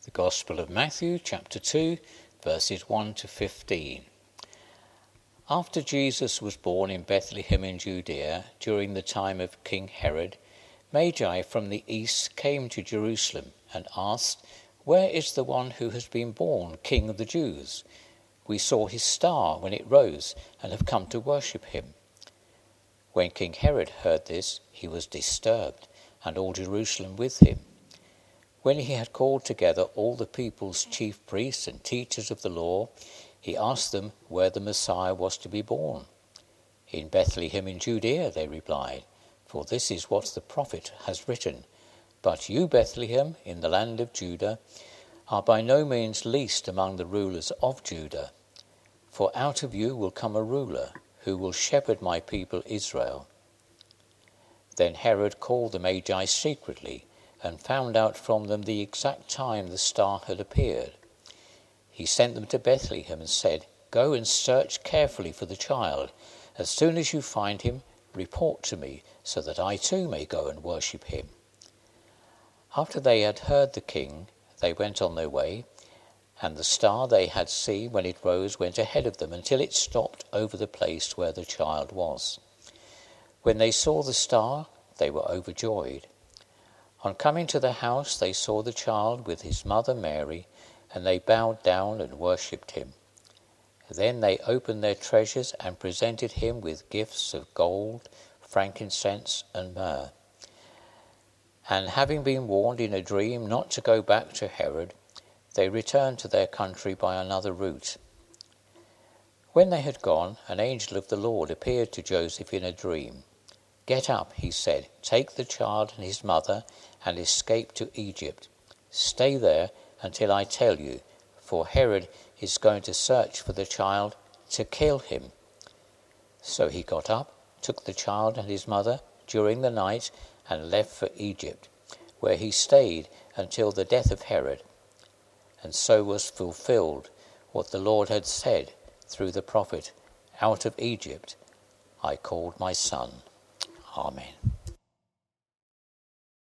The Gospel of Matthew, chapter 2, verses 1 to 15. After Jesus was born in Bethlehem in Judea, during the time of King Herod, Magi from the east came to Jerusalem and asked, "Where is the one who has been born King of the Jews? We saw his star when it rose and have come to worship him." When King Herod heard this, he was disturbed, and all Jerusalem with him. When he had called together all the people's chief priests and teachers of the law, he asked them where the Messiah was to be born. "In Bethlehem in Judea," they replied, "for this is what the prophet has written. But you, Bethlehem, in the land of Judah, are by no means least among the rulers of Judah. For out of you will come a ruler who will shepherd my people Israel." Then Herod called the Magi secretly and found out from them the exact time the star had appeared. He sent them to Bethlehem and said, "Go and search carefully for the child. As soon as you find him, report to me, so that I too may go and worship him." After they had heard the king, they went on their way, and the star they had seen when it rose went ahead of them until it stopped over the place where the child was. When they saw the star, they were overjoyed. On coming to the house, they saw the child with his mother Mary, and they bowed down and worshipped him. Then they opened their treasures and presented him with gifts of gold, frankincense, and myrrh. And having been warned in a dream not to go back to Herod, they returned to their country by another route. When they had gone, an angel of the Lord appeared to Joseph in a dream. "Get up," he said, "take the child and his mother and escape to Egypt. Stay there until I tell you, for Herod is going to search for the child to kill him." So he got up, took the child and his mother during the night, and left for Egypt, where he stayed until the death of Herod. And so was fulfilled what the Lord had said through the prophet, "Out of Egypt I called my son." Amen.